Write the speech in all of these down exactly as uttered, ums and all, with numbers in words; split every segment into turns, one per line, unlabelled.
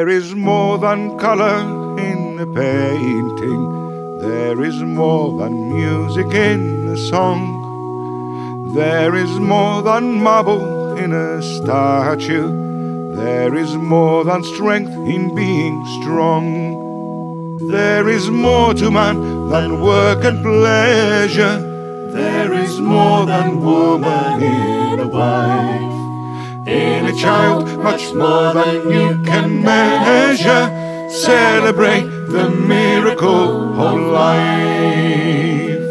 There is more than color in a painting. There is more than music in a song. There is more than marble in a statue. There is more than strength in being strong. There is more to man than work and pleasure. There is more than woman in a wife, in a child, much more than you can measure. Celebrate the miracle of life.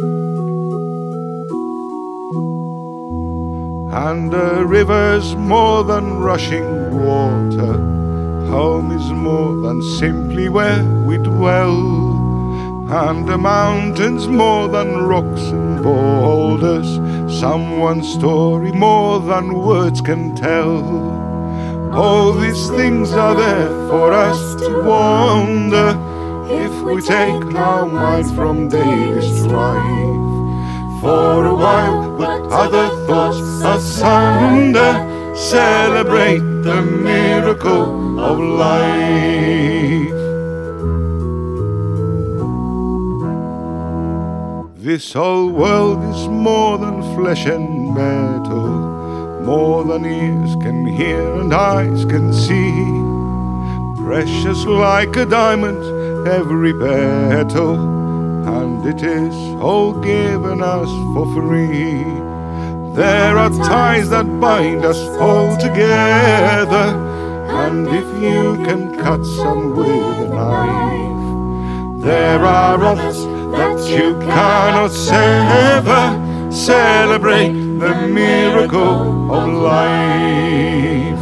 And a river's more than rushing water. Home is more than simply where we dwell. And a mountain's more than rocks and boulders. Someone's story more than words can tell. All these things are there for us to wonder, if we take our minds from daily strife for a while, but other thoughts asunder. Celebrate the miracle of life. This whole world is more than flesh and metal, more than ears can hear and eyes can see. Precious like a diamond, every petal, and it is all given us for free. There are ties that bind us all together, and if you can cut some with a knife, there are others that you cannot sever. Celebrate the miracle of life.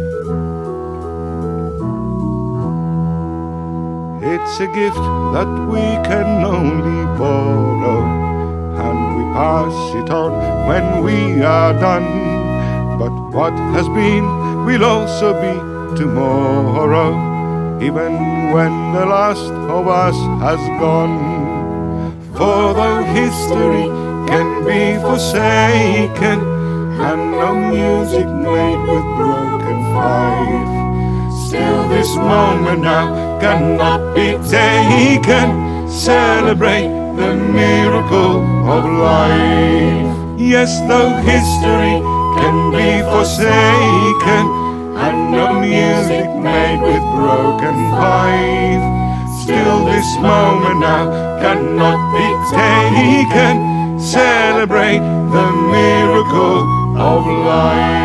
It's a gift that we can only borrow, and we pass it on when we are done. But what has been will also be tomorrow, even when the last of us has gone. For though history can be forsaken, and no music made with broken fife, still this moment now cannot be taken. Celebrate the miracle of life. Yes, though history can be forsaken, and no music made with broken fife, still this moment now cannot be taken. Celebrate the miracle of life.